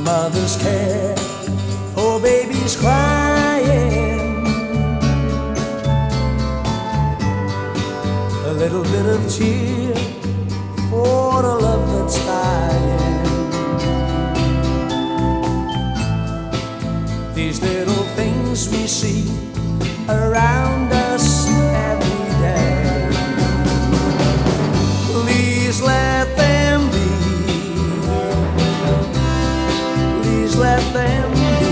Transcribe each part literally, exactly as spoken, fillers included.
mother's care for babies crying, a little bit of cheer for the love that's dying. These little things we see around us every day, please let them be. Please let them be.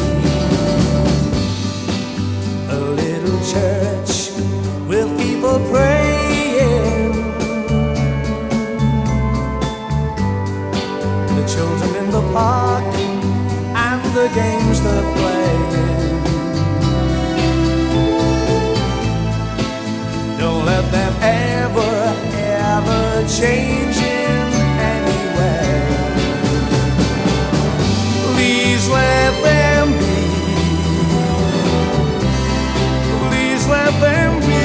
A little church with people praying, the children in the park and the games they're playing. Don't let them ever, ever change in any way. Please let them be. Please let them be.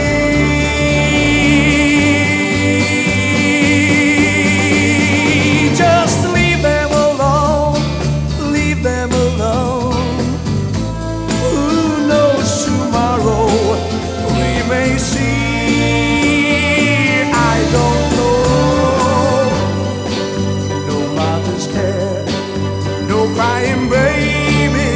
Just leave them alone. Leave them alone. Who knows tomorrow we may see. I don't know. No mother's care, no crying baby.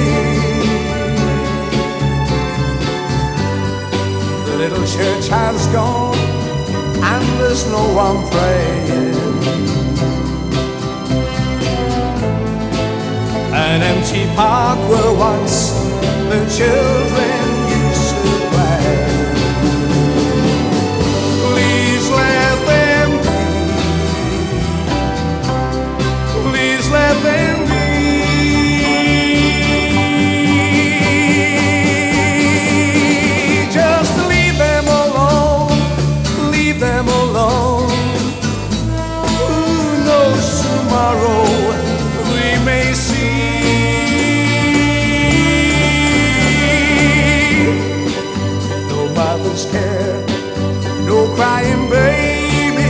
The little church has gone and there's no one praying. An empty park where once the children used to play. Please let them be. Please let them be. Tomorrow we may see. No mother's care, no crying baby.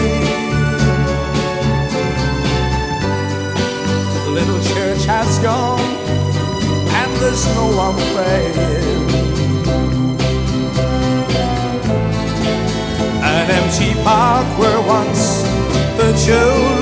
The little church has gone and there's no one praying. An empty park where once the children